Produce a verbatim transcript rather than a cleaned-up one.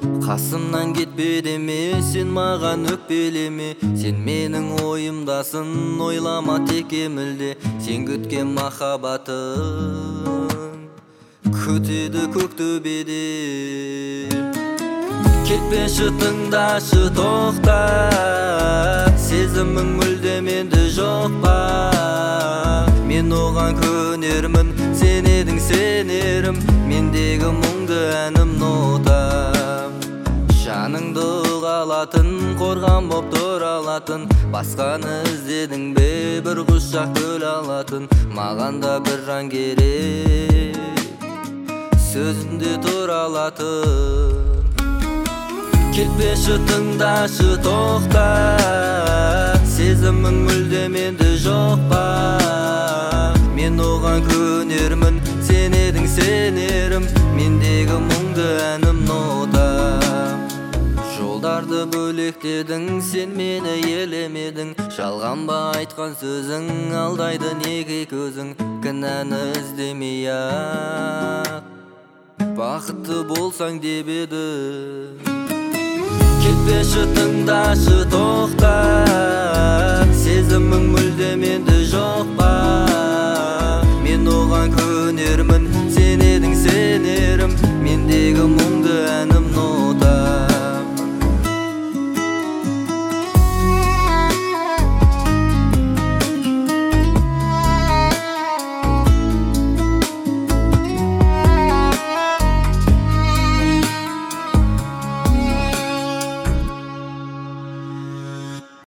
Қасымнан кетпе деме, сен маған өкпелеме. Сен менің ойымдасың, ойлама тек емілде. Сен күткен махаббатың күтеді көк төбеде. Кетпеші, тыңдашы, тоқта, сезімің мүлдем енді жоқ па? Мен оған көнермін, сен едің сенерім, мендегі мұңды әнім нота. Жаныңды қалатын, қорған боп тұра алатын, басқаны іздедің бе, бір құшақ көл алатын. Маған да бір жан керек, сөзінде тұра алатын. Кетпеші, тыңдашы, тоқта, сезімің мүлдем енді жоқ па? Мен оған көнермін, сен едің сенерім, мендегі мұңды әнім нота. Жолдарды бөлектедің, сен мені елемедің, жалған ба айтқан сөзің, алдайды неге көзің? Кінәні іздемей-ақ бақытты болсаң деп еді. Кетпеші, тыңдашы, тоқта, сезімің мүлдем енді жоқ па? Мен оған көнермін, сен едің сенерім, мендегі мұңды